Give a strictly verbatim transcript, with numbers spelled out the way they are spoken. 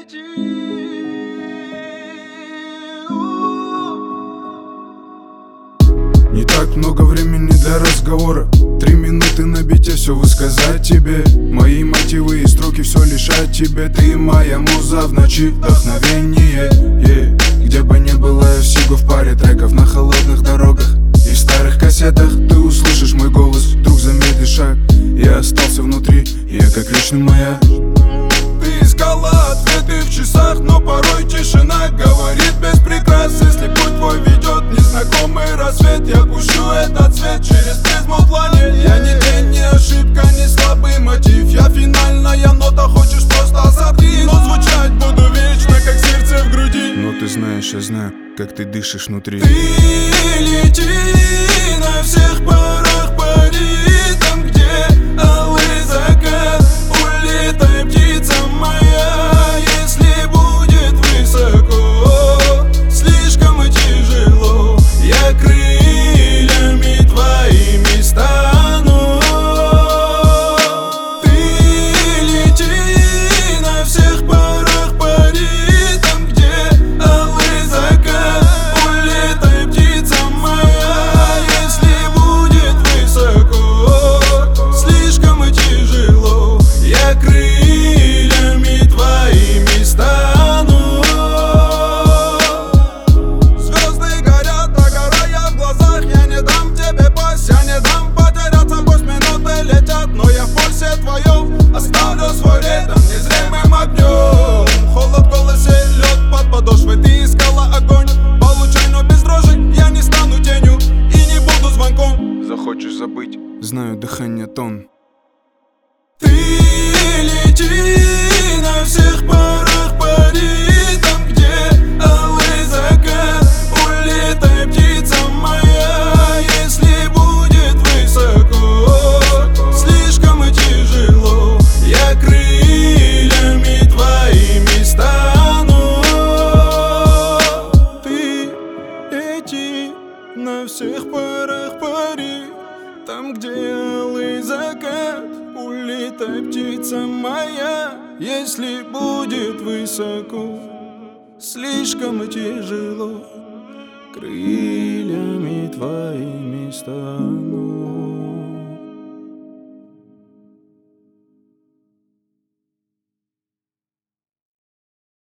Не так много времени для разговора. Три минуты на бите, все высказать тебе. Мои мотивы и строки все лишь о тебе. Ты моя муза в ночи, вдохновение, yeah. Где бы ни было, я всего в паре треков. На холодных дорогах и в старых кассетах ты услышишь мой голос, вдруг замедлишь шаг. Я остался внутри, я как вечный маяк. Ты искала ответы в часах, но порой тишина говорит без прикрас. Если путь твой ведет незнакомый рассвет, я пущу этот свет через призму планет. Я не тень, не ошибка, не слабый мотив. Я финальная нота, хочешь просто сопли, но звучать буду вечно, как сердце в груди. Но ты знаешь, я знаю, как ты дышишь внутри. Ты лети на всех парах, пари там, где алый закат. Улетай, птица моя, если будет высоко, слишком тяжело, я крыльями твоими стану. Ты лети на всех парах, пари там, где алый закат. Улетай, птица моя, если будет высоко, слишком тяжело, я крыльями твоими стану. Звезды горят, догорая в глазах. Я не дам тебе пасть, я не дам потеряться. Пусть минуты летят, но я в пульсе твоем оставлю свой ритм незримым огнем. Холод в голосе, лед под подошвой. Ты искала огонь, получай, но без дрожи. Я не стану тенью и не буду звонком. Захочешь забыть, знаю, дыхание тон. Ты лети на всех парах, пари там, где алый закат. Улетай, птица моя, если будет высоко, слишком тяжело, я крыльями твоими стану. Ты лети на всех парах, пари там, где алый закат. Улетай, птица моя, если будет высоко, слишком тяжело, крыльями твоими стану.